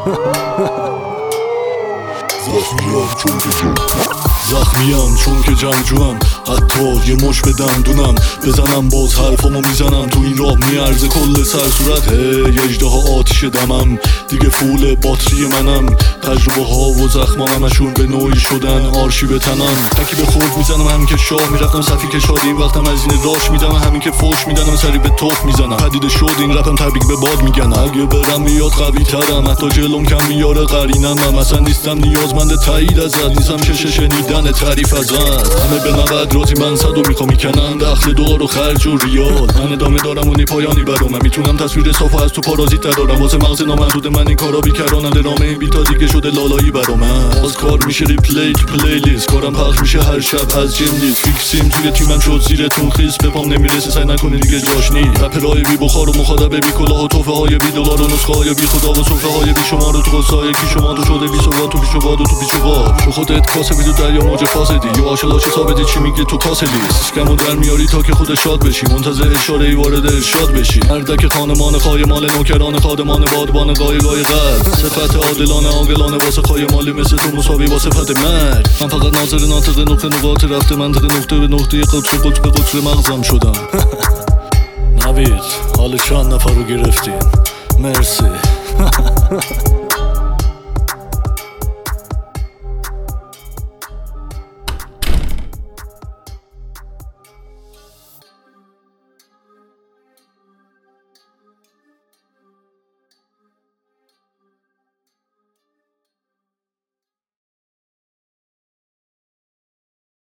زخمیم چون که جنگجوام، حتی یه مش به دندونم بزنم باز حرفامو میزنم. تو این راه میارزه کل سر صورت یه اژدها آتیش دمم، دیگه فول باتری منم. تجربه ها و زخمام همشون به نوعی شدن آرشیو تنم. تکی به خود میزنم همین که شاه میرفتم صفی که شادی، این وقتم از این راش میدم همین که فوش میدنم سری به توف میزنم. پدیده شد این رپم تبریک به باد میگن، اگه برم میاد قوی ترم، حتی جلوم کم میاره قرینم. من مثلا نیستم نیازمند تایید ازت، نیستم که شنیدن تعریف ازت. همه به مبد راضی من صدو میخوام میکنن دخل دلار و خرج و ریال. من ادامه دارم و نی پایانی برام، من میتونم تصویر صافو از تو پارازیت دارم. واسه مغز نامحدود من این کارا بیکرانم، درام این بیتا دیگه شده لالایی برام. از کار میشه ریپلی تو پلیلیست، کارم پخش میشه هر شب از جیم لیست. فیکسیم توی تیمم شد زیرتون خیس، به پام نمیرسه سعی نکنه دیگه جاش نی. رپرای بی بخار و مخاطب بی کلاه و توفه های بی دلار و نسخه های بی خدا و سفره های بی شمار و تو قصه کی شما تو شده بی سواد تو پیش و باد و تو پیش و باد. شو خودت کاسه بی تو دریا موج فاسدی، یا عاشقاش ثابتی چی میگه تو کاسه لیست. کمو در میاری تا که خود شاد بشی، منتظر اشاره ای وارد ارشاد بشی. مردک خانمان خایمال نوکران خادمان بادبان قای قای قلب، صفت عادلانه عاقلانه واسه خایمالی مثل تو مساوی با صفت مرگ. من فقط ناظر ناطق نقطه نقاط رفته منطق نقطه به نقطه قطر مغزم شدم. نوید حال چند نفر رو گرفتین؟ مرسی.